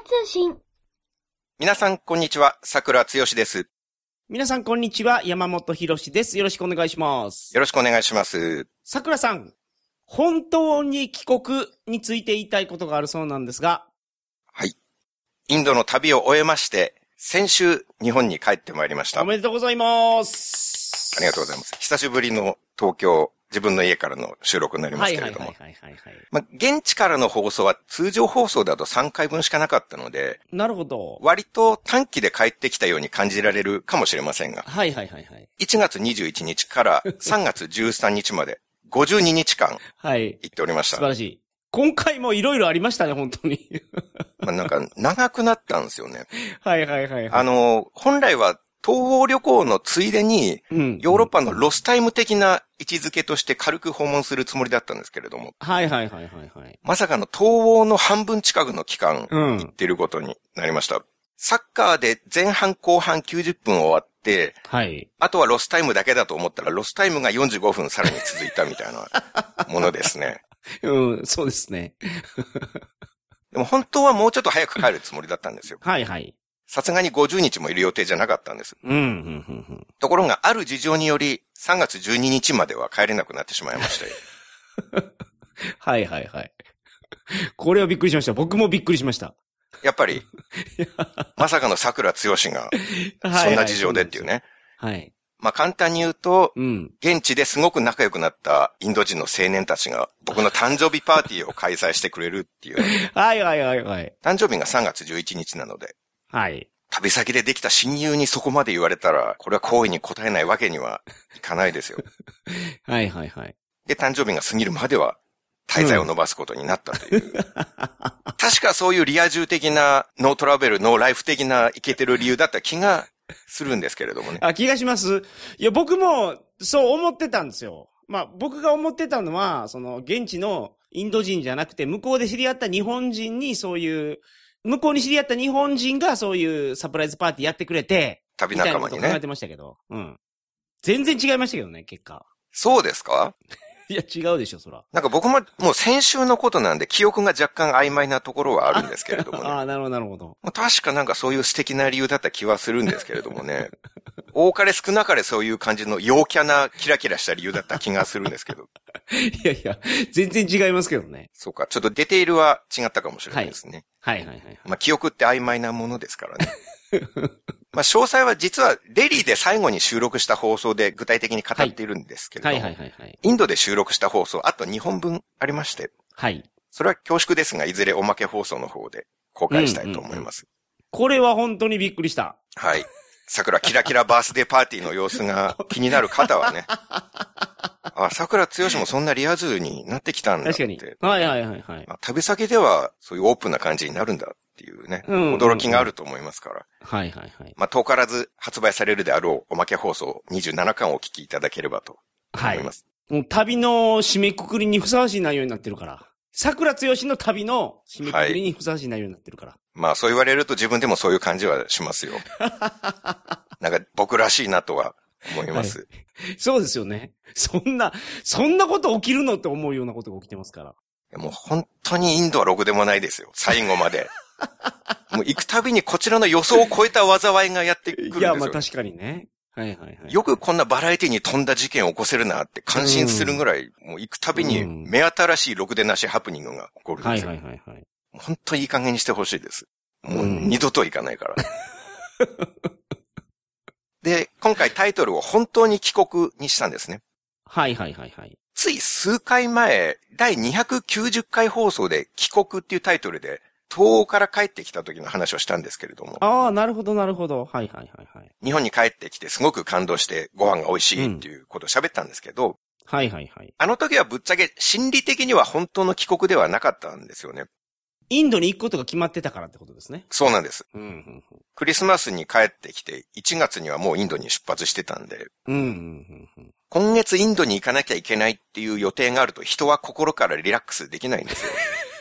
通信。 皆さん、こんにちは。桜つよしです。 皆さん、こんにちは。山本博史です。よろしくお願いします。 よろしくお願いします。 桜さん、本当に帰国について言いたいことがあるそうなんですが。 はい。インドの旅を終えまして、先週、日本に帰ってまいりました。 おめでとうございます。 ありがとうございます。久しぶりの東京、自分の家からの収録になりますけれども。現地からの放送は通常放送だと3回分しかなかったので。 なるほど。 割と短期で帰ってきたように感じられるかもしれませんが。1月21日から3月13日まで52日間行っておりました。 素晴らしい。今回もいろいろありましたね、本当に。 なんか長くなったんですよね。本来は東欧旅行のついでに、ヨーロッパのロスタイム的な位置づけとして軽く訪問するつもりだったんですけれども。まさかの東欧の半分近くの期間、行ってることになりました。サッカーで前半後半90分終わって、あとはロスタイムだけだと思ったら、ロスタイムが45分さらに続いたみたいなものですね。 そうですね。 でも本当はもうちょっと早く帰るつもりだったんですよ。さすがに50日もいる予定じゃなかったんです。ところがある事情により3月12日までは帰れなくなってしまいまして。 これはびっくりしました。僕もびっくりしました。 やっぱり、まさかの桜つよしが、そんな事情でっていうね。簡単に言うと、現地ですごく仲良くなったインド人の青年たちが僕の誕生日パーティーを開催してくれるっていう。誕生日が3月11日なので。旅先でできた親友にそこまで言われたら、これは好意に応えないわけにはいかないですよ。で、誕生日が過ぎるまでは、滞在を伸ばすことになったという。確かそういうリア充的な、ノートラベル、ノーライフ的なイケてる理由だった気がするんですけれどもね。 気がします。いや、僕もそう思ってたんですよ。僕が思ってたのは、現地のインド人じゃなくて、向こうで知り合った日本人にそういう、向こうに知り合った日本人がそういうサプライズパーティーやってくれて、 旅仲間にね。 考えてましたけど。全然違いましたけどね、結果。 そうですか？ いや、違うでしょ、そら。 なんか僕ももう先週のことなんで記憶が若干曖昧なところはあるんですけれどもね。 なるほど。 確かなんかそういう素敵な理由だった気はするんですけれどもね。多かれ少なかれそういう感じの陽キャなキラキラした理由だった気がするんですけど。 いや、全然違いますけどね。 そうか、ちょっとディテールは違ったかもしれないですね。記憶って曖昧なものですからね。詳細は実はデリーで最後に収録した放送で具体的に語っているんですけれども、インドで収録した放送、あと2本分ありまして、それは恐縮ですが、いずれおまけ放送の方で公開したいと思います。 これは本当にびっくりした。 桜キラキラバースデーパーティーの様子が気になる方はね、桜つよしもそんなリア充になってきたんだって。 確かに。 旅先ではそういうオープンな感じになるんだっていうね、驚きがあると思いますから。遠からず発売されるであろうおまけ放送27巻をお聞きいただければと思います。 もう旅の締めくくりにふさわしい内容になってるから。桜つよしの旅の締めくくりにふさわしい内容になってるから。 そう言われると自分でもそういう感じはしますよ。なんか僕らしいなとは思います。 そうですよね。そんなこと起きるのって思うようなことが起きてますから。 もう本当にインドはろくでもないですよ。最後まで。もう行くたびにこちらの予想を超えた災いがやってくるんですよ。 いや、確かにね。 よくこんなバラエティに富んだ事件を起こせるなって感心するぐらい、もう行くたびに目新しいろくでなしハプニングが起こるんですよ。本当にいい加減にしてほしいです。もう二度と行かないから。で、今回タイトルを本当に帰国にしたんですね。つい数回前、第290回放送で帰国っていうタイトルで、東欧から帰ってきた時の話をしたんですけれども。 なるほど。 日本に帰ってきてすごく感動してご飯が美味しいっていうことを喋ったんですけど。あの時はぶっちゃけ心理的には本当の帰国ではなかったんですよね。 インドに行くことが決まってたからってことですね。 そうなんです。クリスマスに帰ってきて、1月にはもうインドに出発してたんで。今月インドに行かなきゃいけないっていう予定があると人は心からリラックスできないんですよ。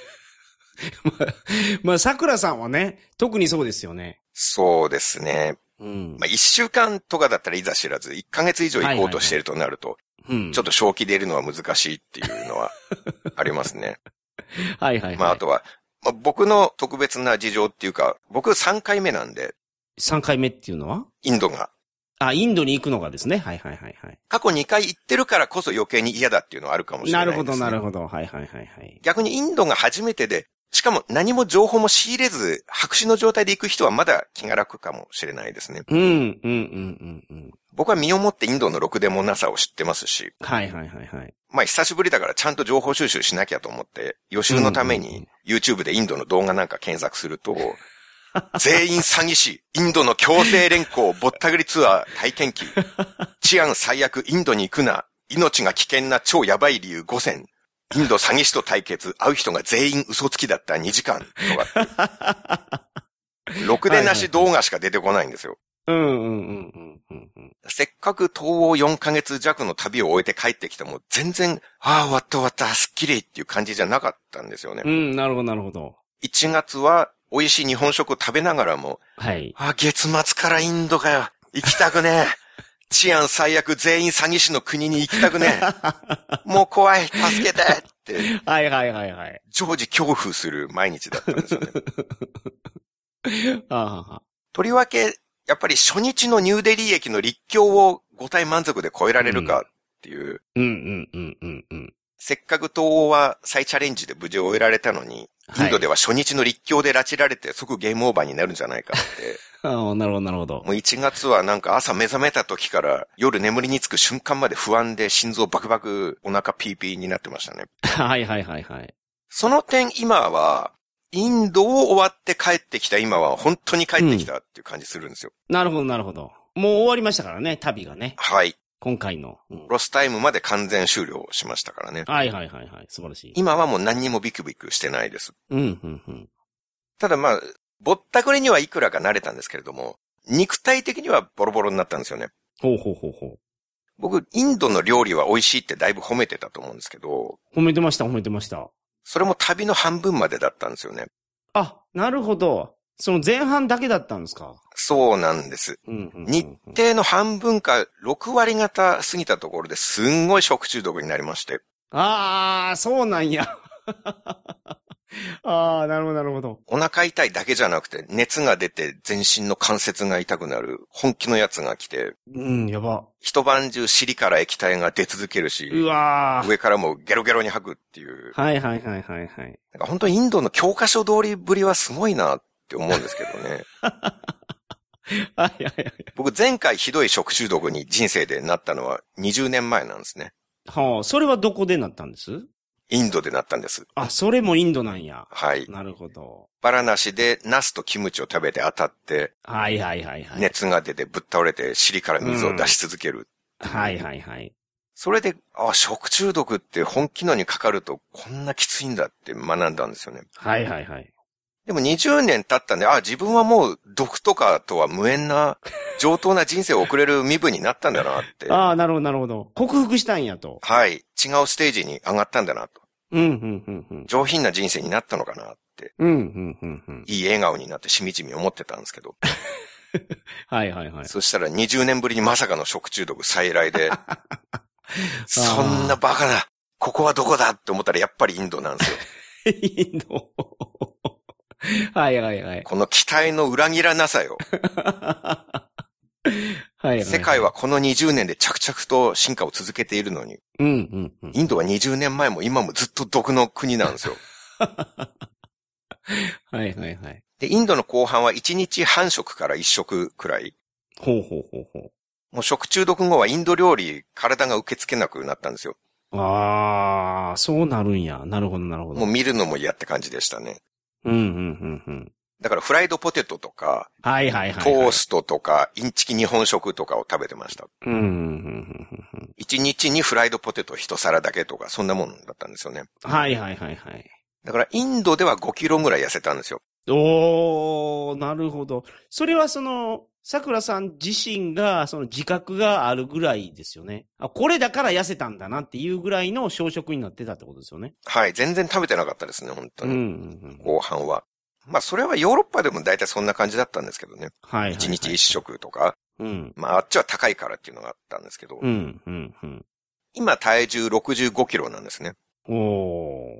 桜さんはね、特にそうですよね。 そうですね。1週間とかだったらいざ知らず、1ヶ月以上行こうとしてるとなると、ちょっと正気でいるのは難しいっていうのはありますね。あとは、 まあ、僕の特別な事情っていうか、僕3回目なんで。 3回目っていうのはインドが。 あ、インドに行くのがですね。はいはいはいはい。 過去2回行ってるからこそ余計に嫌だっていうのはあるかもしれないですね。 なるほどなるほど。はいはいはいはい。 逆にインドが初めてで、しかも何も情報も仕入れず、白紙の状態で行く人はまだ気が楽かもしれないですね。 うん、うん、うん、うん。 僕は身をもってインドのろくでもなさを知ってますし。 はいはいはいはい。 まあ久しぶりだからちゃんと情報収集しなきゃと思って、予習のために YouTube でインドの動画なんか検索すると、全員詐欺師、インドの強制連行ぼったくりツアー体験記、治安最悪インドに行くな、命が危険な超やばい理由5選、インド詐欺師と対決、会う人が全員嘘つきだった2時間とかって。ろくでなし動画しか出てこないんですよ。せっかく東欧4ヶ月弱の旅を終えて帰ってきても全然、ああ、終わった終わった、すっきりっていう感じじゃなかったんですよね。 なるほどなるほど。 1月は美味しい日本食を食べながらも、 はい。 ああ、月末からインドかよ。行きたくねえ。治安最悪全員詐欺師の国に行きたくねえ。もう怖い、助けてって。 はいはいはいはい。 常時恐怖する毎日だったんですよね。 あとりわけ、やっぱり初日のニューデリー駅の立教を5体満足で超えられるかっていう。せっかく東欧は再チャレンジで無事終えられたのに、インドでは初日の立教で拉致られて即ゲームオーバーになるんじゃないかって。 ああ、なるほどなるほど。 もう1月はなんか朝目覚めた時から夜眠りにつく瞬間まで不安で心臓バクバクお腹ピーピーになってましたね。 はいはいはいはい。 その点今は、インドを終わって帰ってきた今は本当に帰ってきたっていう感じするんですよ。 なるほどなるほど。もう終わりましたからね、旅がね。 はい。 今回の、 ロスタイムまで完全終了しましたからね。 はいはいはいはい。素晴らしい。 今はもう何にもビクビクしてないです。 うん。 ただまあ、ぼったくりにはいくらか慣れたんですけれども、肉体的にはボロボロになったんですよね。 ほう。 僕、インドの料理は美味しいってだいぶ褒めてたと思うんですけど。 褒めてました。 それも旅の半分までだったんですよね。 あ、なるほど。その前半だけだったんですか？ そうなんです。日程の半分か6割方過ぎたところですんごい食中毒になりまして。 ああ、そうなんや。ああ、なるほど。 お腹痛いだけじゃなくて、熱が出て全身の関節が痛くなる本気のやつが来て。 やば。 一晩中尻から液体が出続けるし。 うわー。 上からもゲロゲロに吐くっていう。 はい。 なんか本当にインドの教科書通りぶりはすごいなって思うんですけどね。 はい。 僕前回ひどい食中毒に人生でなったのは20年前なんですね。 はあ、それはどこでなったんです？ インドでなったんです。 あ、それもインドなんや。 はい。 なるほど。 バラナシでナスとキムチを食べて当たって。 はい。 熱が出てぶっ倒れて尻から水を出し続ける。 はい。 それで、食中毒って本気のにかかるとこんなきついんだって学んだんですよね。 はい。 でも20年経ったんで、自分はもう毒とかとは無縁な、上等な人生を送れる身分になったんだなって。 なるほど。克服したんやと。 はい。違うステージに上がったんだなと。上品な人生になったのかなって。いい笑顔になってしみじみ思ってたんですけど。 はい。 そしたら20年ぶりにまさかの食中毒再来で。そんなバカな、ここはどこだって思ったらやっぱりインドなんですよ。 インド。はい。 この期待の裏切らなさよ。 はい。 世界はこの20年で着々と進化を続けているのに。インドは20年前も今もずっと毒の国なんですよ。 はい。 で、インドの後半は1日半食から1食くらい。 ほう。 もう食中毒後はインド料理、体が受け付けなくなったんですよ。 ああ、そうなるんや。なるほど。もう見るのも嫌って感じでしたね。だからフライドポテトとか、 はい。 トーストとか、インチキ日本食とかを食べてました。1日にフライドポテト1皿だけとか、そんなもんだったんですよね。 はい。 だからインドでは5キロぐらい痩せたんですよ。 おー、なるほど。それは桜さん自身が、自覚があるぐらいですよね。これだから痩せたんだなっていうぐらいの小食になってたってことですよね。 はい、全然食べてなかったですね、本当に。後半は。まあ、それはヨーロッパでも大体そんな感じだったんですけどね。はい。1日1食とか。まあ、あっちは高いからっていうのがあったんですけど。今、体重65キロなんですね。 おー。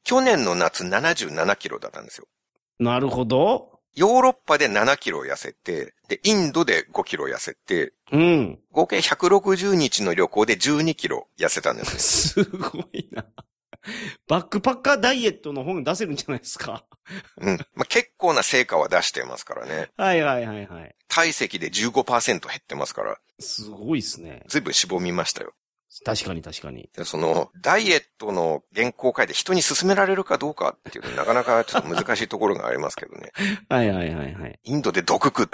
去年の夏77キロだったんですよ。 なるほど。 ヨーロッパで7キロ痩せて、で、インドで5キロ痩せて、 うん。 合計160日の旅行で12キロ痩せたんですよ。すごいな。バックパッカーダイエットの本出せるんじゃないですか。 うん。まあ、結構な成果は出してますからね。 はいはいはいはい。 体積で 15% 減ってますから。 すごいっすね。 ずいぶん脂肪見ましたよ。 確かに確かに。 でダイエットの原稿を書いて人に勧められるかどうかっていうのはなかなかちょっと難しいところがありますけどね。 はいはいはいはい。 インドで毒食って、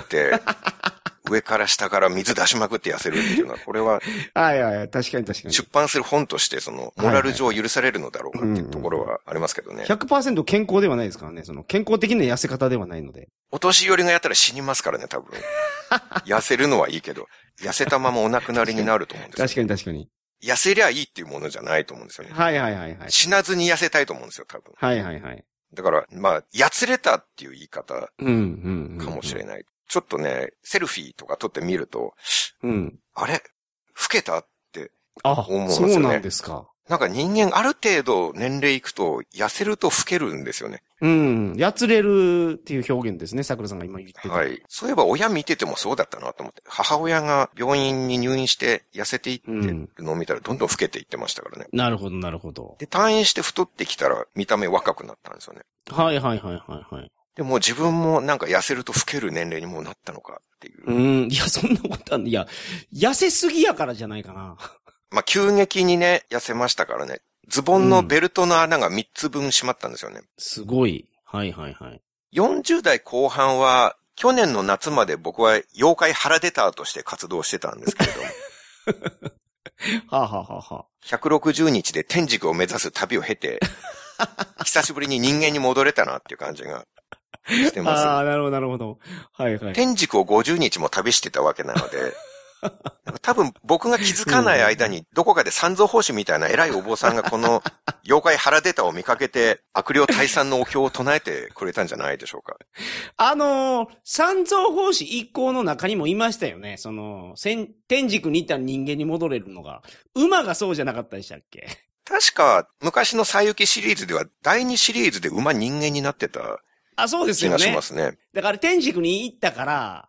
上から下から水出しまくって痩せるっていうのは、これは、 はいはい、確かに確かに。 出版する本として、モラル上許されるのだろうかっていうところはありますけどね。 100% 健康ではないですからね。健康的な痩せ方ではないので。 お年寄りがやったら死にますからね、多分。痩せるのはいいけど、痩せたままお亡くなりになると思うんですよ。 確かに確かに。 痩せりゃいいっていうものじゃないと思うんですよね。 はいはいはいはい。 死なずに痩せたいと思うんですよ、多分。 はいはいはい。 だから、まあ、やつれたっていう言い方かもしれない。ちょっとね、セルフィーとか撮ってみると、あれ老けたって思うんですよね。 そうなんですか。 なんか人間ある程度年齢いくと痩せると老けるんですよね。 やつれるっていう表現ですね、桜さんが今言ってた。 はい。そういえば親見ててもそうだったなと思って。母親が病院に入院して痩せていってるのを見たらどんどん老けていってましたからね。 なるほど、なるほど。 で、退院して太ってきたら見た目若くなったんですよね。 はいはいはいはいはい。 でも自分もなんか痩せると老ける年齢にもうなったのかっていう。 いや、そんなことは、いや、痩せすぎやからじゃないかな。 まあ、急激にね、痩せましたからね。ズボンのベルトの穴が3つ分閉まったんですよね。 すごい。はいはいはい。 40代後半は、去年の夏まで僕は妖怪腹出たとして活動してたんですけれども。 はあ、はあははあ、 160日で天竺を目指す旅を経て、久しぶりに人間に戻れたなっていう感じがしてます。 ああ、なるほどなるほど。はいはい。 天竺を50日も旅してたわけなので、多分僕が気づかない間にどこかで三蔵法師みたいな偉いお坊さんがこの妖怪腹出たを見かけて悪霊退散のお経を唱えてくれたんじゃないでしょうか。 三蔵法師一行の中にもいましたよね。天竺に行ったら人間に戻れるのが。馬がそうじゃなかったでしたっけ？ 確か昔の西遊シリーズでは第2シリーズで馬人間になってた。 そうですよね。 気がしますね。 だから天竺に行ったから、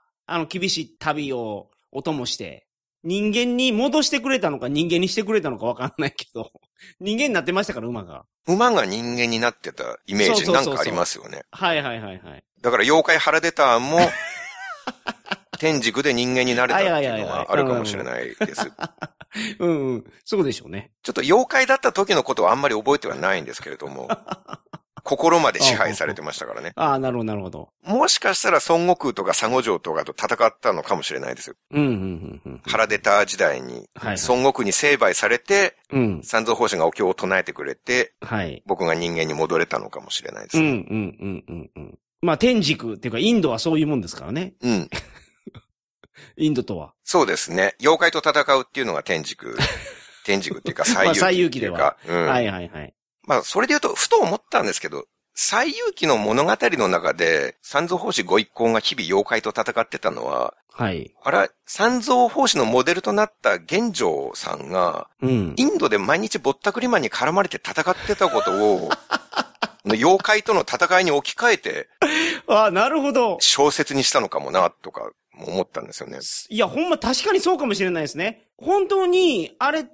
厳しい旅をお供して、人間に戻してくれたのか人間にしてくれたのかわかんないけど、人間になってましたから、馬が。 馬が人間になってたイメージなんかありますよね。 はいはいはいはい。 だから妖怪腹出たも、天竺で人間になれたっていうのはあるかもしれないです。 そうでしょうね。 ちょっと妖怪だった時のことはあんまり覚えてはないんですけれども、心まで支配されてましたからね。 なるほどなるほど。 もしかしたら孫悟空とか佐護城とかと戦ったのかもしれないですよ。腹出た時代に、孫悟空に成敗されて、三蔵法師がお経を唱えてくれて、僕が人間に戻れたのかもしれないですね。 まあ天竺っていうかインドはそういうもんですからね。インドとは。 そうですね。妖怪と戦うっていうのが天竺っていうか西遊記っていうか。 はいはいはい。 まあ、それで言うと、ふと思ったんですけど、西遊記の物語の中で、三蔵法師ご一行が日々妖怪と戦ってたのは、三蔵法師のモデルとなった玄奘さんが、インドで毎日ぼったくりマンに絡まれて戦ってたことを、妖怪との戦いに置き換えて、 なるほど。 小説にしたのかもな、とか思ったんですよね。 いや、ほんま確かにそうかもしれないですね。本当に、あれって、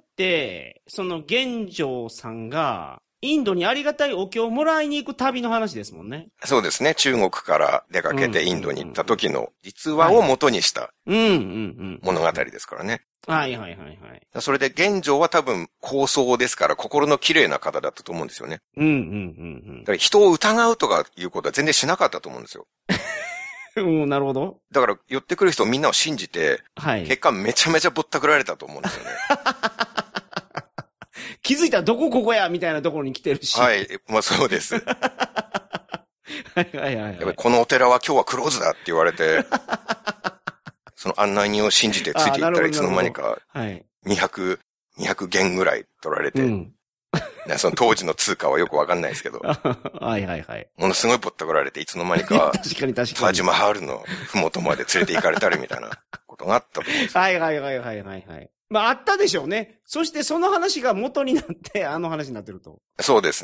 玄奘さんが、インドにありがたいお経をもらいに行く旅の話ですもんね。 そうですね。中国から出かけてインドに行った時の実話を元にした物語ですからね。 はいはいはいはい。 それで玄奘は多分高僧ですから心の綺麗な方だったと思うんですよね。だから人を疑うとかいうことは全然しなかったと思うんですよ。 なるほど。 だから寄ってくる人みんなを信じて、結果めちゃめちゃぼったくられたと思うんですよね。 気づいたらどこやみたいなところに来てるし。 はい。まあそうです。 はい。やっぱりこのお寺は今日はクローズだって言われて、その案内人を信じてついていったらいつの間にか、200元ぐらい取られて、その当時の通貨はよくわかんないですけど、ものすごいぼったくられていつの間にか、タージマハールのふもとまで連れて行かれたりみたいなことがあったと思うんですよ。 はい。まあ、あったでしょうね。そしてその話が元になって、あの話になってると。 そうですね。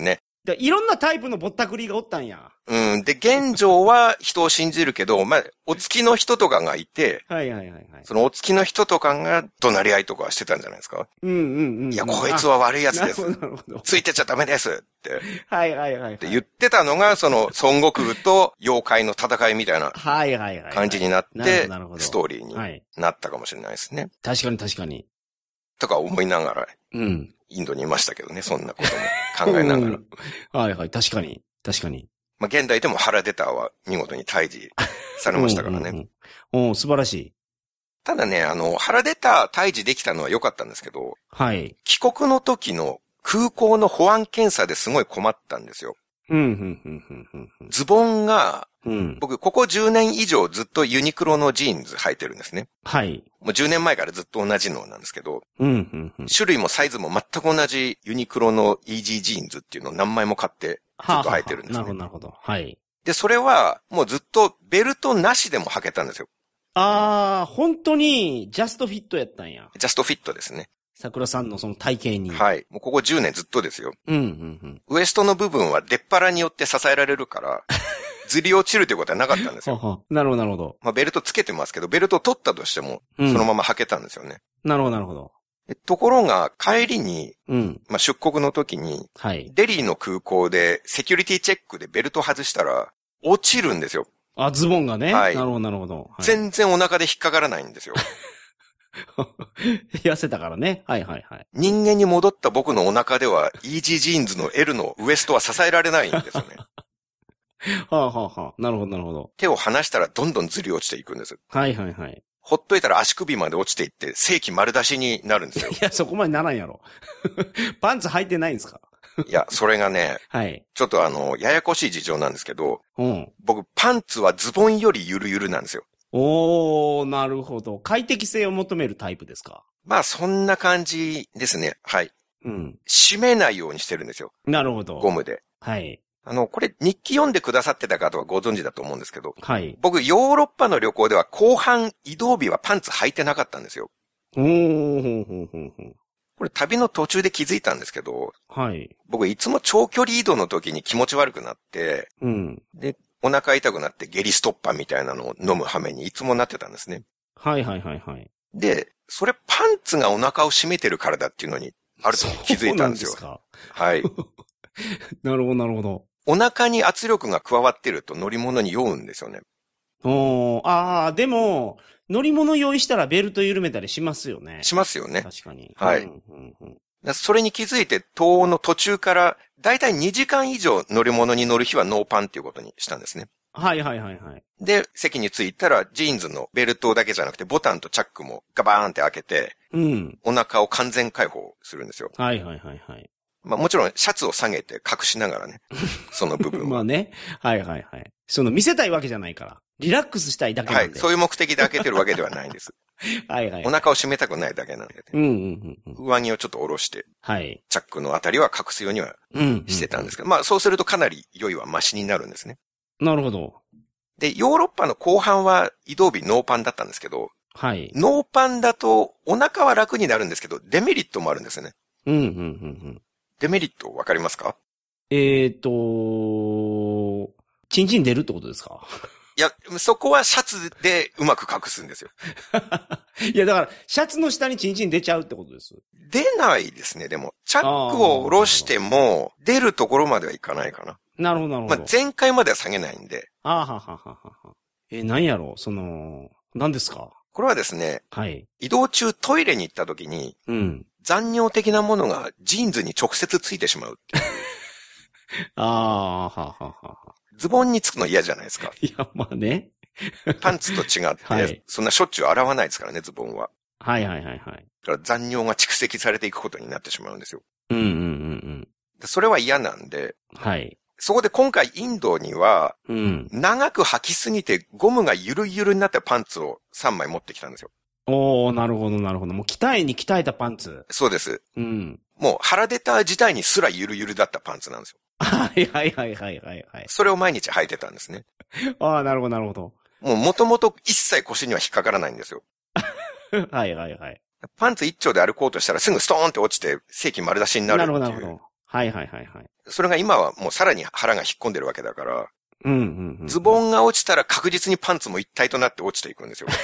いろんなタイプのぼったくりがおったんや。 うん。で、現状は人を信じるけど、まあ、お付きの人とかがいて、 はいはいはいはい。 そのお付きの人とかが怒鳴り合いとかしてたんじゃないですか。 うんうんうん。 いや、こいつは悪い奴です。 なるほど。 ついてちゃダメですって。 はいはいはい、はい。 って言ってたのが、その孫悟空と妖怪の戦いみたいな感じになって、ストーリーになったかもしれないですね。 確かに確かに。 とか思いながら、 うん。 インドにいましたけどね、そんなことも考えながら。 はいはい、確かに。確かに。 まあ、現代でもハラデターは見事に退治されましたからね。 素晴らしい。 ただね、ハラデター退治できたのは良かったんですけど、 はい。 帰国の時の空港の保安検査ですごい困ったんですよ。ズボンが、僕、ここ10年以上ずっとユニクロのジーンズ履いてるんですね。 はい。 もう10年前からずっと同じのなんですけど、種類もサイズも全く同じユニクロのイージージーンズっていうのを何枚も買ってずっと履いてるんですね。 なるほど、なるほど。はい。 で、それはもうずっとベルトなしでも履けたんですよ。 本当にジャストフィットやったんや。 ジャストフィットですね。 桜さんのその体型に。 はい。もうここ10年ずっとですよ。ウエストの部分は出っ腹によって支えられるから、ずり落ちるということはなかったんですよ。 なるほど、なるほど。 まあベルトつけてますけど、ベルトを取ったとしても、そのまま履けたんですよね。 なるほど、なるほど。 ところが、帰りに、まあ出国の時に、デリーの空港でセキュリティチェックでベルト外したら、落ちるんですよ。 ズボンがね。はい。なるほど、なるほど。 全然お腹で引っかからないんですよ。 痩せたからね。はいはいはい。 人間に戻った僕のお腹では、イージージーンズの L のウエストは支えられないんですよね。 なるほどなるほど。 手を離したらどんどんずり落ちていくんです。 はいはいはい。 ほっといたら足首まで落ちていって、正規丸出しになるんですよ。 いや、そこまでならんやろ。パンツ履いてないんですか？ いや、それがね、 はい。 ちょっとややこしい事情なんですけど、僕、パンツはズボンよりゆるゆるなんですよ。 なるほど。快適性を求めるタイプですか？ まあ、そんな感じですね。はい。締めないようにしてるんですよ。 なるほど。 ゴムで。 はい。 これ日記読んでくださってた方はご存知だと思うんですけど、 はい。 僕、ヨーロッパの旅行では後半移動日はパンツ履いてなかったんですよ。これ旅の途中で気づいたんですけど、 はい。 僕いつも長距離移動の時に気持ち悪くなって、で、お腹痛くなって下痢ストッパーみたいなのを飲む羽目にいつもなってたんですね。 はいはいはいはい。 で、それパンツがお腹を締めてるからだっていうのに、ある時気づいたんですよ。 そうなんですか？ はい。 なるほどなるほど。 お腹に圧力が加わってると乗り物に酔うんですよね。 でも、乗り物用意したらベルト緩めたりしますよね。 しますよね。 確かに。 はい。それに気づいて、東欧の途中から、だいたい2時間以上乗り物に乗る日はノーパンっていうことにしたんですね。 はいはいはいはい。 で、席に着いたら、ジーンズのベルトだけじゃなくて、ボタンとチャックもガバーンって開けて、お腹を完全解放するんですよ。 はいはいはいはい。 まあもちろんシャツを下げて隠しながらね。その部分は。 まあね。はいはいはい。見せたいわけじゃないから。リラックスしたいだけなんで。 はい。そういう目的で開けてるわけではないんです。 はいはい。 お腹を締めたくないだけなんで、ね。上着をちょっと下ろして。 はい。 チャックのあたりは隠すようにはしてたんですけど。まあそうするとかなり酔いはマシになるんですね。 なるほど。 で、ヨーロッパの後半は移動日ノーパンだったんですけど。 はい。 ノーパンだとお腹は楽になるんですけど、デメリットもあるんですよね。デメリットわかりますか？ チンチン出るってことですか？ いや、そこはシャツでうまく隠すんですよ。 いや、だから、シャツの下にチンチン出ちゃうってことです。 出ないですね、でも。チャックを下ろしても、出るところまではいかないかな。 なるほど、なるほど。 まあ、前回までは下げないんで。 何やろ何ですか？ これはですね、 はい。 移動中トイレに行った時に、残尿的なものがジーンズに直接ついてしまうっていう。ズボンにつくの嫌じゃないですか。 いや、まあね。 パンツと違って、そんなしょっちゅう洗わないですからね、ズボンは。 はいはいはいはい。 だから残尿が蓄積されていくことになってしまうんですよ。 それは嫌なんで。 はい。 そこで今回インドには、長く履きすぎてゴムがゆるゆるになったパンツを3枚持ってきたんですよ。 なるほどなるほど。もう鍛えに鍛えたパンツ。 そうです。もう腹出た自体にすらゆるゆるだったパンツなんですよ。 はいはいはいはいはい。 それを毎日履いてたんですね。 なるほどなるほど。 もともと一切腰には引っかからないんですよ。 はいはいはい。 パンツ一丁で歩こうとしたらすぐストーンって落ちて正規丸出しになるっていう。 なるほど。はいはいはいはい。 それが今はもうさらに腹が引っ込んでるわけだから、 うんうんうん、 ズボンが落ちたら確実にパンツも一体となって落ちていくんですよ。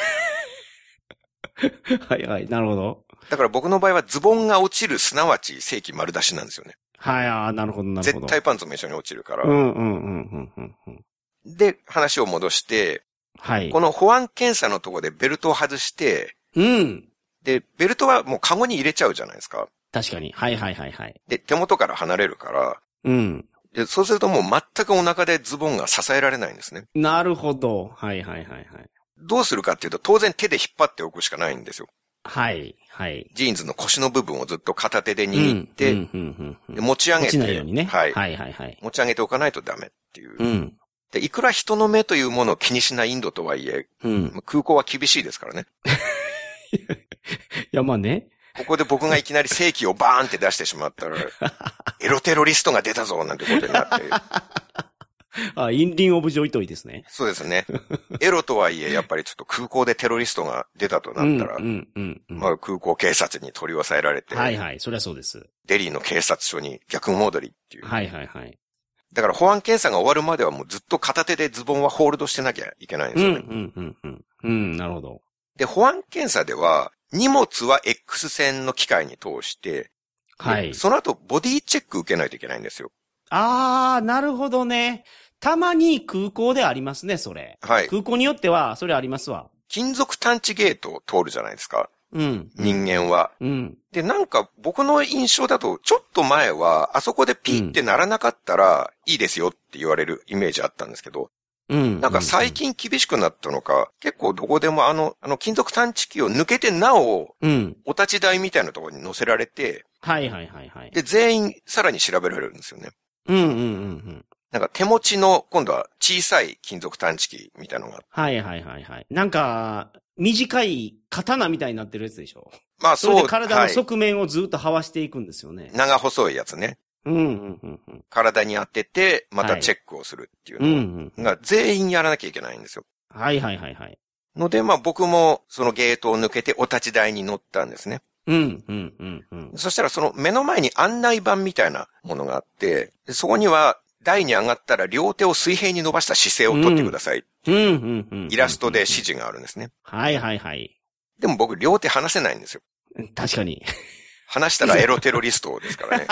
はいはい、なるほど。 だから僕の場合はズボンが落ちる、すなわち正規丸出しなんですよね。 はい、なるほどなるほど。 絶対パンツも一緒に落ちるから。 うんうんうんうんうん。 で、話を戻して、 はい。 この保安検査のところでベルトを外して、 うん。 で、ベルトはもうカゴに入れちゃうじゃないですか。 確かに。はいはいはいはい。 で、手元から離れるから、 うん。 で、そうするともう全くお腹でズボンが支えられないんですね。 なるほど。はいはいはいはい。 どうするかっていうと、当然手で引っ張っておくしかないんですよ。 はい、はい。 ジーンズの腰の部分をずっと片手で握って、で持ち上げて。 落ちないようにね。 はい。 はいはいはい。 持ち上げておかないとダメっていう。 うん。 で、いくら人の目というものを気にしないインドとはいえ、 うん、 空港は厳しいですからね。 いや、まあね。 ここで僕がいきなり正規をバーンって出してしまったら、エロテロリストが出たぞなんてことになって。 インリンオブジョイトイですね。 そうですね。エロとはいえ、やっぱりちょっと空港でテロリストが出たとなったら、まあ空港警察に取り押さえられて、 はいはい、そりゃそうです。 デリーの警察署に逆戻りっていう。 はいはいはい。 だから保安検査が終わるまではもうずっと片手でズボンはホールドしてなきゃいけないんですよね。 なるほど。 で、保安検査では、荷物は X 線の機械に通して、はい。その後ボディチェック受けないといけないんですよ。 なるほどね。たまに空港でありますね、それ。はい。空港によっては、それありますわ。 金属探知ゲートを通るじゃないですか。 うん。 人間は。うん。で、なんか僕の印象だと、ちょっと前は、あそこでピーってならなかったら、いいですよって言われるイメージあったんですけど、うん。なんか最近厳しくなったのか、結構どこでも金属探知機を抜けてなお、うん。お立ち台みたいなところに乗せられて、 はいはいはいはい。 で、全員さらに調べられるんですよね。 うん。 なんか手持ちの、今度は小さい金属探知機みたいなのが。 はいはいはいはい。なんか、短い刀みたいになってるやつでしょ。 まあそう。 それで体の側面をずっと這わしていくんですよね。はい、 長細いやつね。体に当てて、またチェックをするっていうのが全員やらなきゃいけないんですよ。 はいはいはいはい。 ので、まあ僕もそのゲートを抜けてお立ち台に乗ったんですね。そしたらその目の前に案内板みたいなものがあって、そこには台に上がったら両手を水平に伸ばした姿勢をとってください。イラストで指示があるんですね。 はいはいはい。 でも僕両手離せないんですよ。 確かに。 離したらエロテロリストですからね。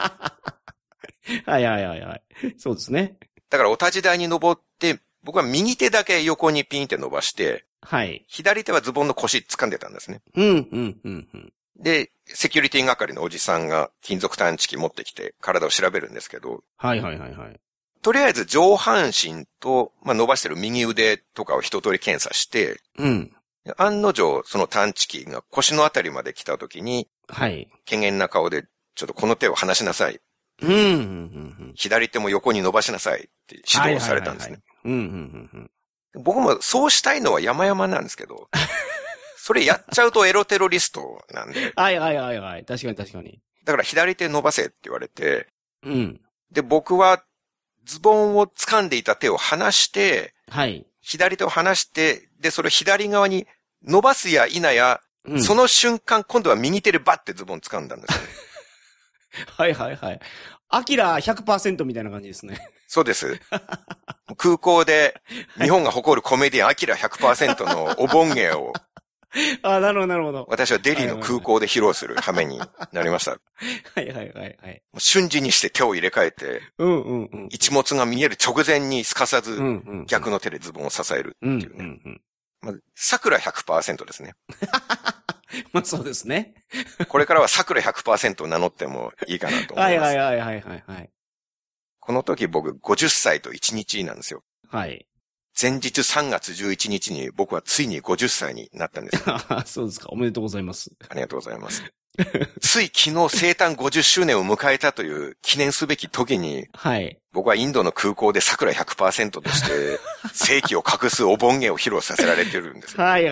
はいはいはいはい。そうですね。 だからお立ち台に登って、僕は右手だけ横にピンって伸ばして、はい。左手はズボンの腰掴んでたんですね。で、セキュリティ係のおじさんが金属探知機持ってきて体を調べるんですけど。 はいはいはいはい。 とりあえず上半身と、まあ、伸ばしてる右腕とかを一通り検査して、案の定、その探知機が腰のあたりまで来た時に、はい。怪訝な顔で、ちょっとこの手を離しなさい。左手も横に伸ばしなさいって指導されたんですね。僕もそうしたいのは山々なんですけど、それやっちゃうとエロテロリストなんで。 はいはいはいはい。確かに確かに。 だから左手伸ばせって言われて、で、僕はズボンを掴んでいた手を離して、はい。左手を離して、で、それ左側に伸ばすや否や、その瞬間今度は右手でバッてズボン掴んだんですよね。 はいはいはい。アキラ 100% みたいな感じですね。 そうです。空港で日本が誇るコメディアンアキラ 100% のお盆芸をなるほどなるほど。 私はデリーの空港で披露する羽目になりました。 はいはいはいはい。 瞬時にして手を入れ替えて、一物が見える直前にすかさず逆の手でズボンを支えるっていうね。桜 100% ですね。 まあそうですね。 これからは桜 100% 名乗ってもいいかなと思います。 はい。 この時僕50歳と1日なんですよ。 はい。 前日3月11日に僕はついに50歳になったんです。 そうですか。おめでとうございます。 ありがとうございます。つい昨日生誕50周年を迎えたという記念すべき時に、はい。僕はインドの空港で桜 100% として、世紀を隠すお盆芸を披露させられてるんですよ。 はい。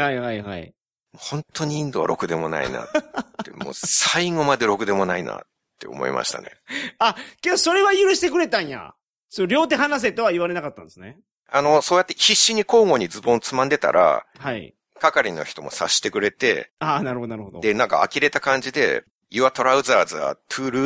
本当にインドはろくでもないなって、もう最後までろくでもないなって思いましたね。 けどそれは許してくれたんや。両手離せとは言われなかったんですね。 そうやって必死に交互にズボンつまんでたら、はい。係の人も察してくれて、 なるほど。 で、なんか呆れた感じで、Your trousers are too loose って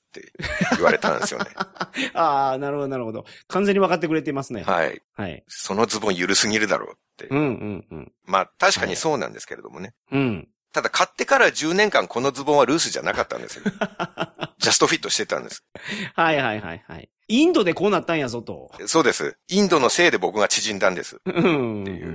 って言われたんですよね。 ああ、なるほど、なるほど。完全に分かってくれていますね。 はい。 はい。 そのズボン緩すぎるだろうって。 うんうんうん。 まあ確かにそうなんですけれどもね。 はい、うん。 ただ買ってから10年間このズボンはルースじゃなかったんですよ。ジャストフィットしてたんです。 はいはいはいはい。インドでこうなったんやぞと。 そうです。インドのせいで僕が縮んだんです。っていう。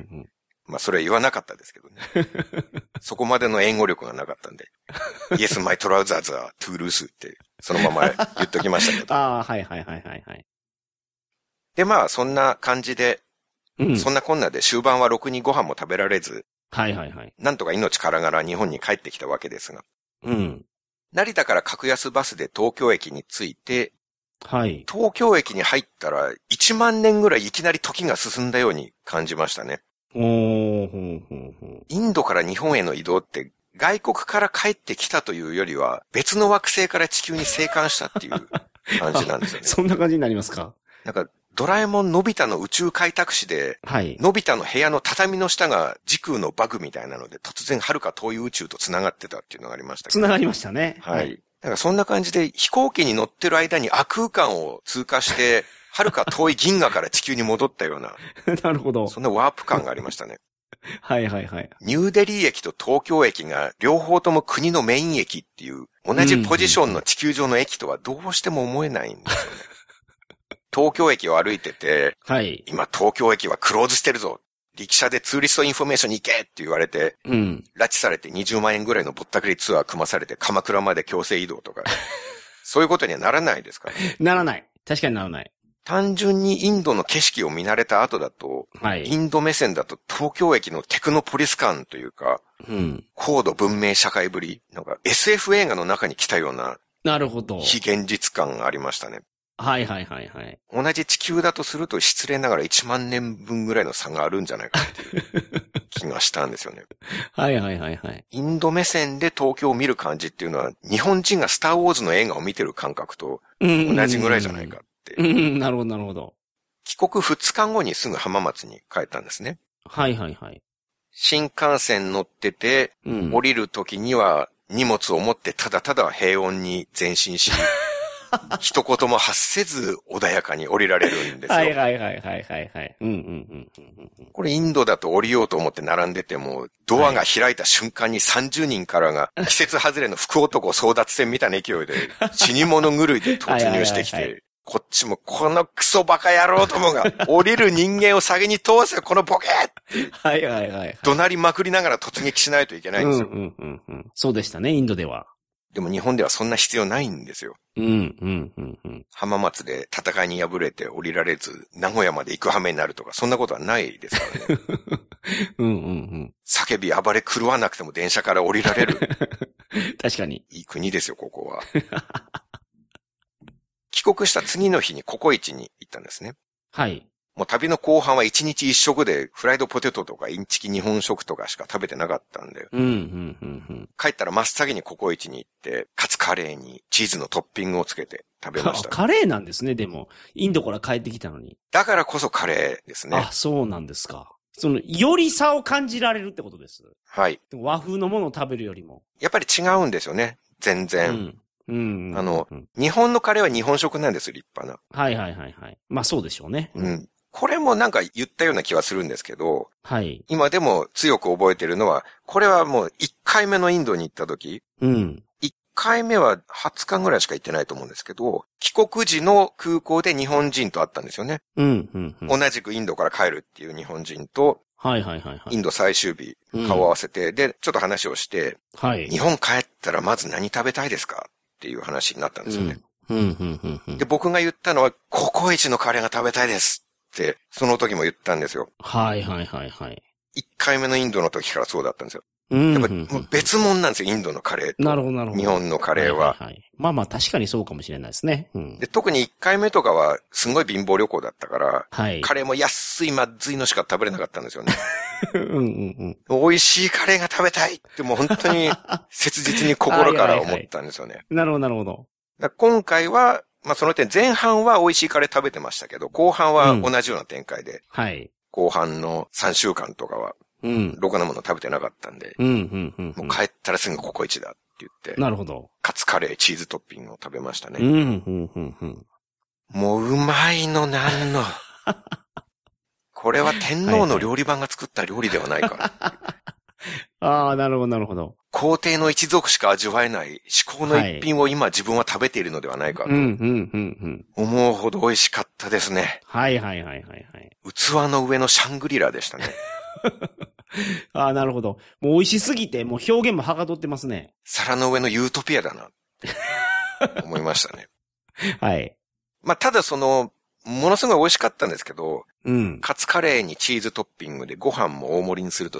まあそれは言わなかったですけどね。そこまでの援護力がなかったんで。Yes, my trousers are too loose ってそのまま言っときましたけど。 ああ、はいはいはいはいはい。 でまあそんな感じで、そんなこんなで終盤はろくにご飯も食べられず、 はいはいはい。 なんとか命からがら日本に帰ってきたわけですが。 うん。 成田から格安バスで東京駅に着いて、 はい。 東京駅に入ったら1万年ぐらいいきなり時が進んだように感じましたね。インドから日本への移動って外国から帰ってきたというよりは別の惑星から地球に生還したっていう感じなんですよね。 そんな感じになりますか？ なんかドラえもんのび太の宇宙開拓史で、はい、のび太の部屋の畳の下が時空のバグみたいなので突然遥か遠い宇宙と繋がってたっていうのがありましたけど。 繋がりましたね。 はい。だからそんな感じで飛行機に乗ってる間に亜空間を通過して、遥か遠い銀河から地球に戻ったような。 なるほど。 そんなワープ感がありましたね。 はいはいはい。 ニューデリー駅と東京駅が両方とも国のメイン駅っていう同じポジションの地球上の駅とはどうしても思えないんですよね。東京駅を歩いてて、はい。今東京駅はクローズしてるぞ。力車でツーリストインフォメーションに行けって言われて、拉致されて20万円ぐらいのぼったくりツアー組まされて鎌倉まで強制移動とか、そういうことにはならないですからね。ならない。確かにならない。 単純にインドの景色を見慣れた後だと、はい、インド目線だと東京駅のテクノポリス感というか、高度文明社会ぶり、なんか SF 映画の中に来たような、なるほど。非現実感がありましたね。 はいはいはいはい。 同じ地球だとすると失礼ながら1万年分ぐらいの差があるんじゃないかっていう気がしたんですよね。 はいはいはいはい。 インド目線で東京を見る感じっていうのは、日本人がスターウォーズの映画を見てる感覚と同じぐらいじゃないかって。 なるほどなるほど。 帰国2日後にすぐ浜松に帰ったんですね。 はいはいはい。 新幹線乗ってて、降りる時には荷物を持ってただただ平穏に前進し、一言も発せず穏やかに降りられるんですよ。 はいはいはいはいはいはい。 これインドだと降りようと思って並んでても、ドアが開いた瞬間に30人からが季節外れの福男争奪戦みたいな勢いで死に物狂いで突入してきて、こっちもこのクソバカ野郎どもが降りる人間を下げに通せよこのボケってはいはいはい。 怒鳴りまくりながら突撃しないといけないんですよ。 そうでしたね、インドでは。 でも日本ではそんな必要ないんですよ。浜松で戦いに敗れて降りられず、名古屋まで行く羽目になるとか、そんなことはないですからね。叫び暴れ狂わなくても電車から降りられる。 確かに。 いい国ですよ、ここは。帰国した次の日にココイチに行ったんですね。 はい。 もう旅の後半は一日一食でフライドポテトとかインチキ日本食とかしか食べてなかったんで。帰ったら真っ先にココイチに行って、カツカレーにチーズのトッピングをつけて食べました。 カレーなんですね、でも。インドから帰ってきたのに。 だからこそカレーですね。 あ、そうなんですか。より差を感じられるってことです。 はい。 和風のものを食べるよりも。 やっぱり違うんですよね。全然。日本のカレーは日本食なんです、立派な。 はいはいはいはい。まあそうでしょうね。 これもなんか言ったような気はするんですけど、 はい。 今でも強く覚えてるのは、これはもう1回目のインドに行った時、1回目は20日ぐらいしか行ってないと思うんですけど、帰国時の空港で日本人と会ったんですよね。同じくインドから帰るっていう日本人と、インド最終日、顔を合わせて、で、ちょっと話をして、日本帰ったらまず何食べたいですかっていう話になったんですよね。で、僕が言ったのは、ココイチのカレーが食べたいですって、その時も言ったんですよ。 1 回目のインドの時からそうだったんですよ。やっぱもう別物なんですよ、インドのカレーと。 なるほど、なるほど。 日本のカレーは。 まあまあ確かにそうかもしれないですね。 で特に1回目とかは、すごい貧乏旅行だったから、カレーも安いまずいのしか食べれなかったんですよね。美味しいカレーが食べたいってもう本当に切実に心から思ったんですよね。 なるほど、なるほど。 今回は、まあその点前半は美味しいカレー食べてましたけど、後半は同じような展開で、後半の3週間とかは、ろくなもの食べてなかったんで、もう帰ったらすぐココイチだって言って、 なるほど。 カツツカレーチーズトッピングを食べましたね。 もううまいのなんの。これは天皇の料理番が作った料理ではないか。 ああ、なるほど、なるほど。 皇帝の一族しか味わえない至高の一品を今自分は食べているのではないかと。思うほど美味しかったですね。 はい。 器の上のシャングリラでしたね。 ああ、なるほど。もう美味しすぎて、もう表現もはかどってますね。 皿の上のユートピアだな、思いましたね。 はい。 ただものすごい美味しかったんですけど、 うん。 カツカレーにチーズトッピングでご飯も大盛りにすると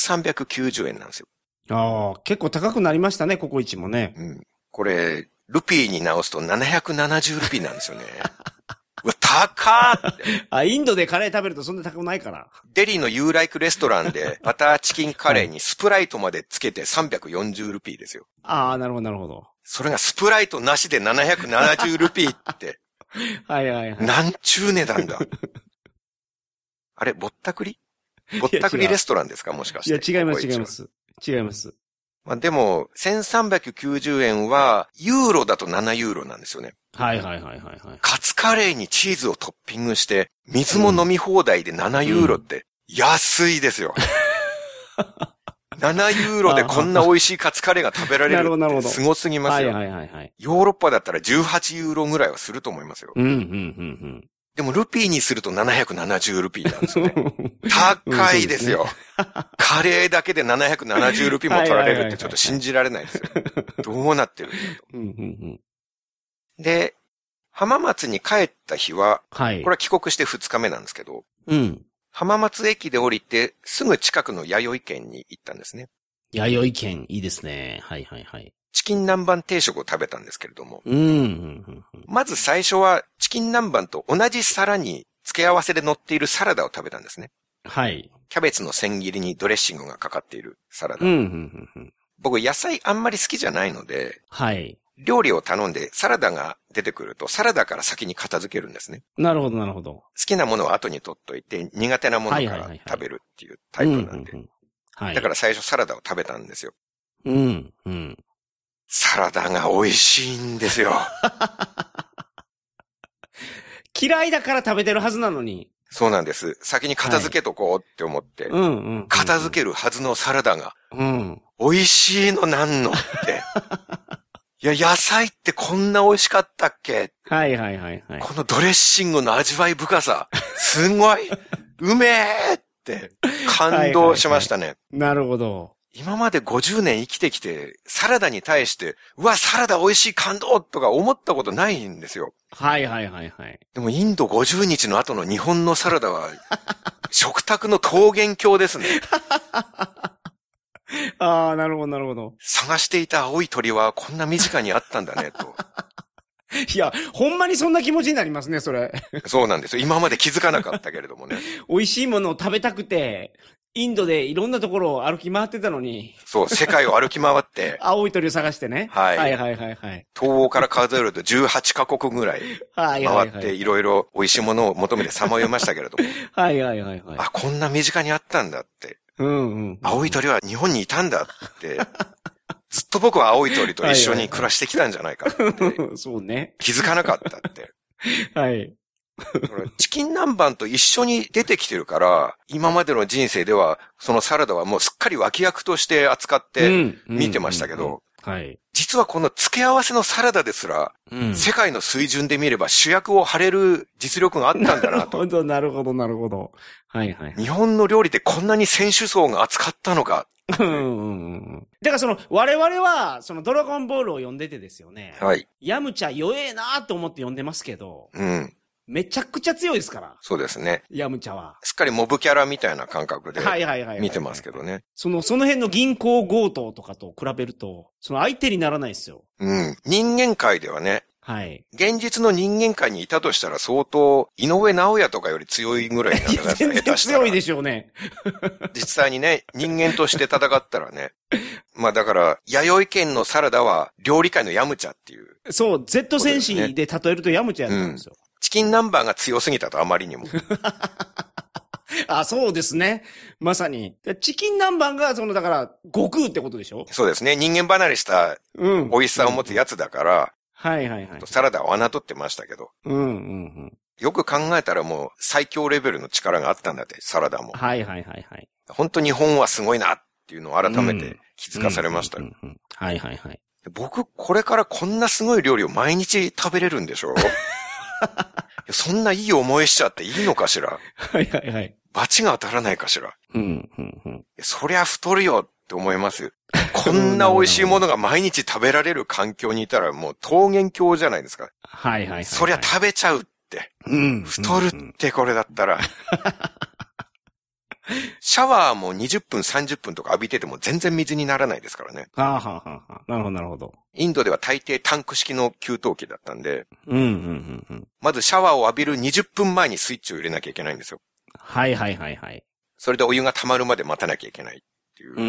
1390円なんですよ。ああ、結構高くなりましたね、ココイチもね。 うん。これ、ルピーに直すと770ルピーなんですよね。うわ、高ーって。 あ、インドでカレー食べるとそんな高くないから。 デリーのユーライクレストランでバターチキンカレーにスプライトまでつけて340ルピーですよ。 ああ、なるほど、なるほど。 それがスプライトなしで770ルピーって。 はい。 なんちゅう値段だ。あれ、ぼったくりレストランですかもしかして。 いや、違います。違います。 でも、1390円は、ユーロだと7ユーロなんですよね。 はい。 カツカレーにチーズをトッピングして、水も飲み放題で7ユーロって、安いですよ。7ユーロでこんな美味しいカツカレーが食べられるってすごすぎますよ。 はい。 ヨーロッパだったら18ユーロぐらいはすると思いますよ。でもルピーにすると770ルピーなんですよね。高いですよ。カレーだけで770ルピーも取られるってちょっと信じられないですよ。どうなってるんだと。で、浜松に帰った日は、これは帰国して2日目なんですけど、浜松駅で降りてすぐ近くの弥生県に行ったんですね。 弥生県、いいですね。はい。 チキン南蛮定食を食べたんですけれども。まず最初はチキン南蛮と同じ皿に付け合わせで乗っているサラダを食べたんですね。 はい。 キャベツの千切りにドレッシングがかかっているサラダ。僕野菜あんまり好きじゃないので、 はい。 料理を頼んでサラダが出てくるとサラダから先に片付けるんですね。 なるほど。好きなものは後に取っといて苦手なものから食べるっていうタイプなんで。だから最初サラダを食べたんですよ。サラダが美味しいんですよ。 嫌いだから食べてるはずなのに。 そうなんです。先に片付けとこうって思って。片付けるはずのサラダが。美味しいのなんのって。いや、野菜ってこんな美味しかったっけ？ はい。 このドレッシングの味わい深さ。すごい。うめえって感動しましたね。 なるほど。 今まで50年生きてきて、サラダに対して、うわ、サラダ美味しい感動とか思ったことないんですよ。 はい。 でもインド50日の後の日本のサラダは、食卓の桃源郷ですね。 ああ、なるほど。 探していた青い鳥はこんな身近にあったんだね、と。 いや、ほんまにそんな気持ちになりますね、それ。 そうなんですよ。今まで気づかなかったけれどもね。 美味しいものを食べたくて、インドでいろんなところを歩き回ってたのに。 そう、世界を歩き回って。 青い鳥を探してね。 はい。 はい。 東欧から数えると18カ国ぐらい。回っていろいろ美味しいものを求めてさまよいましたけれども。 はい。 あ、こんな身近にあったんだって。青い鳥は日本にいたんだって。ずっと僕は青い鳥と一緒に暮らしてきたんじゃないかって。 そうね。 気づかなかったって。 はい。 チキン南蛮と一緒に出てきてるから、今までの人生では、そのサラダはもうすっかり脇役として扱って見てましたけど、実はこの付け合わせのサラダですら、世界の水準で見れば主役を張れる実力があったんだなと。 なるほど。はい。 日本の料理ってこんなに選手層が厚かったのか。 だから我々は、ドラゴンボールを読んでてですよね。 はい。 ヤムチャ弱えなーと思って読んでますけど、めちゃくちゃ強いですから。 そうですね。 ヤムチャは。 すっかりモブキャラみたいな感覚で見てますけどね。 その辺の銀行強盗とかと比べると、相手にならないですよ。 人間界ではね。 はい。 現実の人間界にいたとしたら相当、井上直弥とかより強いぐらいなんじゃないですか、 全然強いでしょうね。 実際にね、人間として戦ったらね。だから、弥生県のサラダは料理界のヤムチャっていう、ね。 そう、Z 戦士で例えるとヤムチャやったんですよ。 チキン南蛮が強すぎたとあまりにも。 あ、そうですね。まさに。チキン南蛮が、だから、悟空ってことでしょ？ そうですね。人間離れした美味しさを持つやつだから、 はいはいはい。 サラダを侮ってましたけど。 うんうんうん。 よく考えたらもう最強レベルの力があったんだって、サラダも。 はいはいはいはい。 本当日本はすごいなっていうのを改めて気づかされましたよ。 はいはいはい。 僕、これからこんなすごい料理を毎日食べれるんでしょそんないい思いしちゃっていいのかしら？ はいはいはい。 罰が当たらないかしら？ うんうんうん。 そりゃ太るよって思いますよ。こんな美味しいものが毎日食べられる環境にいたらもう桃源郷じゃないですか。 はいはいはい、はい。 そりゃ食べちゃうって。うん。太るってこれだったら。シャワーも20分30分とか浴びてても全然水にならないですからね。 はあはあはあはあ。なるほどなるほど。 インドでは大抵タンク式の給湯器だったんで。 うん。 まずシャワーを浴びる20分前にスイッチを入れなきゃいけないんですよ。 はいはいはいはい。 それでお湯が溜まるまで待たなきゃいけないっていう。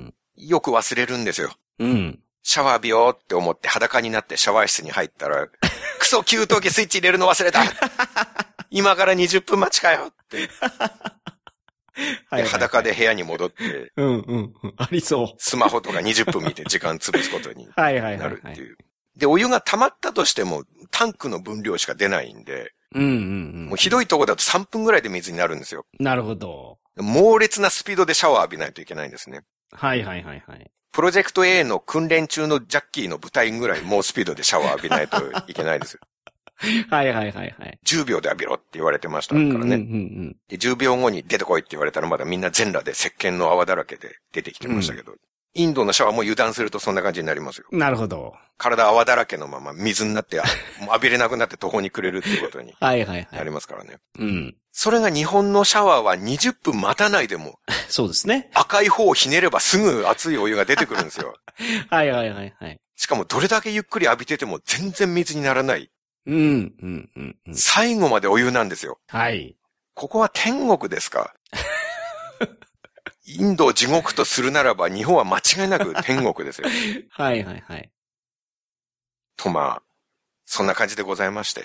よく忘れるんですよ。シャワー浴びようって思って裸になってシャワー室に入ったら、クソ給湯器スイッチ入れるの忘れた今から20分待ちかよって。で裸で部屋に戻って、 ありそう。 スマホとか20分見て時間潰すことになるっていう。で、お湯が溜まったとしても、タンクの分量しか出ないんで、もうひどいとこだと3分ぐらいで水になるんですよ。 なるほど。 猛烈なスピードでシャワー浴びないといけないんですね。 はいはいはいはい。 プロジェクト A の訓練中のジャッキーの部隊ぐらい猛スピードでシャワー浴びないといけないですよ。 はいはいはいはい。 10秒で浴びろって言われてましたからね。で10秒後に出てこいって言われたらまだみんな全裸で石鹸の泡だらけで出てきてましたけど、インドのシャワーも油断するとそんな感じになりますよ。 なるほど。 体泡だらけのまま水になって浴びれなくなって途方に暮れるっていうことになりますからね。それが日本のシャワーは20分待たないでも、 そうですね。 赤い方をひねればすぐ熱いお湯が出てくるんですよ。 はいはいはいはい。 しかもどれだけゆっくり浴びてても全然水にならない。最後までお湯なんですよ。 はい。 ここは天国ですか？インドを地獄とするならば日本は間違いなく天国ですよ。 はいはいはい。 とまあ、そんな感じでございまして。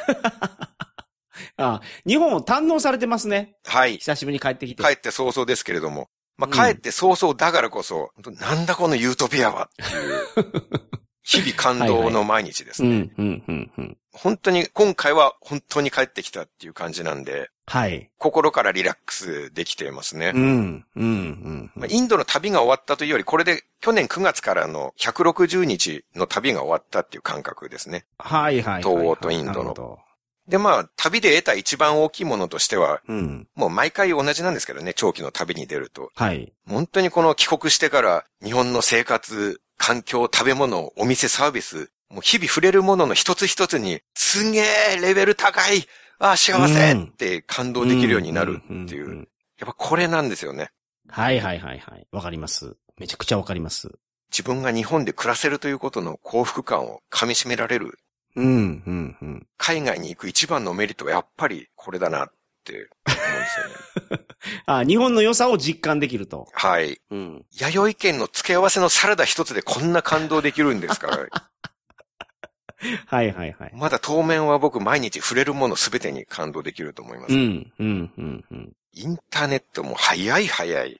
日本を堪能されてますね。 はい。 久しぶりに帰ってきて。 帰って早々ですけれども。まあ、帰って早々だからこそ、なんだこのユートピアはっていう、日々感動の毎日ですね。本当に、今回は本当に帰ってきたっていう感じなんで、 はい。 心からリラックスできてますね。インドの旅が終わったというより、これで去年9月からの160日の旅が終わったっていう感覚ですね。 はいはい。 東欧とインドの。で、まあ、旅で得た一番大きいものとしては、もう毎回同じなんですけどね、長期の旅に出ると。 はい。 本当にこの帰国してから日本の生活、環境、食べ物、お店、サービス、もう日々触れるものの一つ一つに、すげえレベル高い、幸せって感動できるようになるっていう。やっぱこれなんですよね。 はいはいはいはい。わかります。めちゃくちゃわかります。 自分が日本で暮らせるということの幸福感を噛み締められる。海外に行く一番のメリットはやっぱりこれだなって思うんですよね。 日本の良さを実感できると。 はい。弥生県の付け合わせのサラダ一つでこんな感動できるんですから。 はいはいはい。 まだ当面は僕毎日触れるものすべてに感動できると思います。インターネットも早い。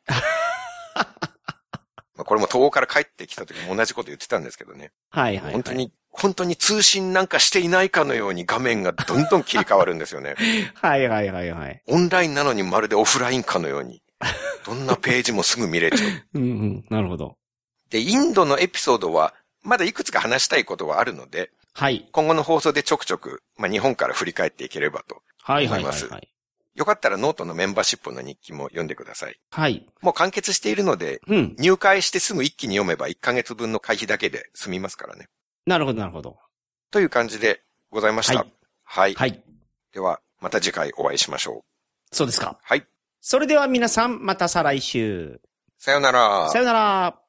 これも東欧から帰ってきた時も同じこと言ってたんですけどね。はいはい、はい。本当に通信なんかしていないかのように画面がどんどん切り替わるんですよね。 はいはいはいはい。 オンラインなのにまるでオフラインかのように。どんなページもすぐ見れちゃう。 なるほど。 で、インドのエピソードは、まだいくつか話したいことはあるので、 はい。 今後の放送でちょくちょく、日本から振り返っていければと思います。よかったらノートのメンバーシップの日記も読んでください。 はい。 もう完結しているので、入会してすぐ一気に読めば1ヶ月分の会費だけで済みますからね。 なるほど、なるほど。 という感じでございました。 はい。はい。はい。 では、また次回お会いしましょう。 そうですか。 はい。 それでは皆さん、また再来週。 さよなら。 さよなら。